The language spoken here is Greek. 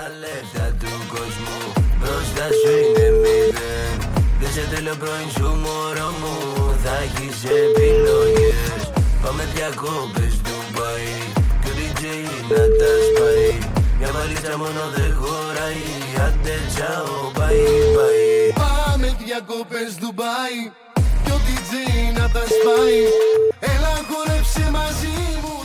λεφτά του κόσμου μπροστά σου είναι μηδέν. Δεν σε θέλω πρώην σου μωρό μου, θα έχεις επιλογές. Πάμε διακόπες Ντουμπάι κι ο DJ να τα σπάει. Μια βαλίτσα μόνο δεν χωράει, άντε τσάω, bye bye. Πάμε διακόπες Ντουμπάι κι ο DJ να τα σπάει. Έλα χορέψε μαζί μου,